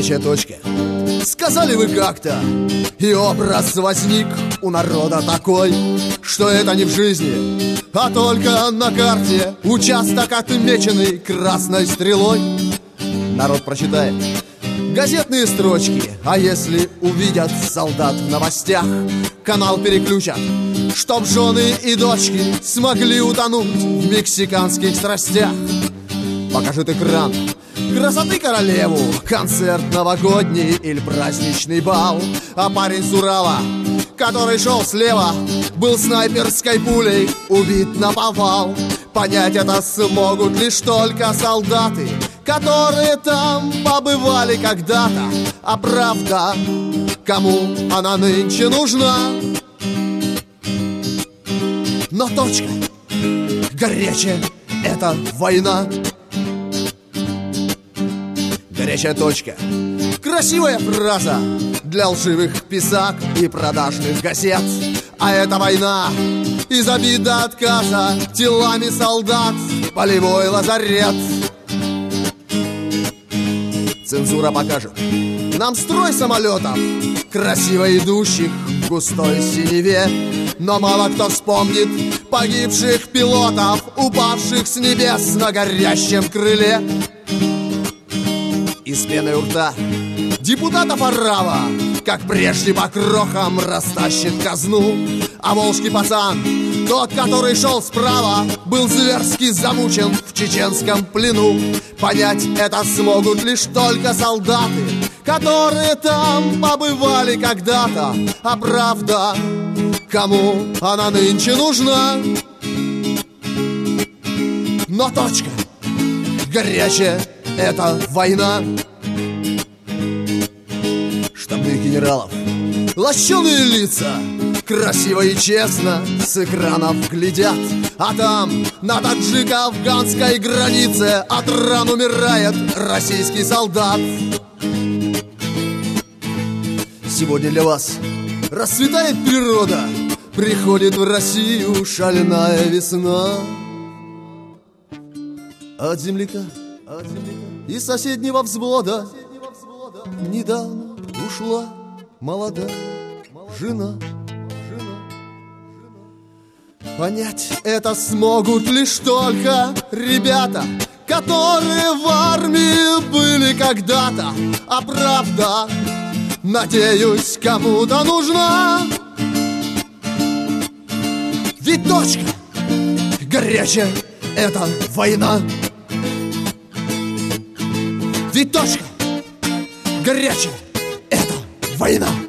горячая точка. Сказали вы как-то, и образ возник у народа такой, что это не в жизни, а только на карте участок, отмеченный красной стрелой. Народ прочитает газетные строчки, а если увидят солдат в новостях, канал переключат, чтоб жены и дочки смогли утонуть в мексиканских страстях. Покажет экран красоты королеву, концерт новогодний или праздничный бал. А парень с Урала, который шел слева, был снайперской пулей убит наповал. Понять это смогут лишь только солдаты, которые там побывали когда-то. А правда, кому она нынче нужна? Но точка горячая — это война. Горячая точка. Красивая фраза для лживых писак и продажных газет. А это война из обид до отказа телами солдат, полевой лазарет. Цензура покажет нам строй самолетов, красиво идущих в густой синеве. Но мало кто вспомнит погибших пилотов, упавших с небес на горящем крыле. Из пены у рта депутатов орава, как прежде по крохам растащит казну. А волжский пацан, тот, который шел справа, был зверски замучен в чеченском плену. Понять это смогут лишь только солдаты, которые там побывали когда-то. А правда, кому она нынче нужна? Но точка горячая — это война. Штабных генералов лощеные лица красиво и честно с экранов глядят. А там, на таджико-афганской границе, от ран умирает российский солдат. Сегодня для вас расцветает природа, приходит в Россию шальная весна. От земляка из соседнего взвода недавно ушла молодая жена. Понять это смогут лишь только ребята, которые в армии были когда-то. А правда, надеюсь, кому-то нужна. Ведь точка горячая — это война. Ведь точка горячая — это война.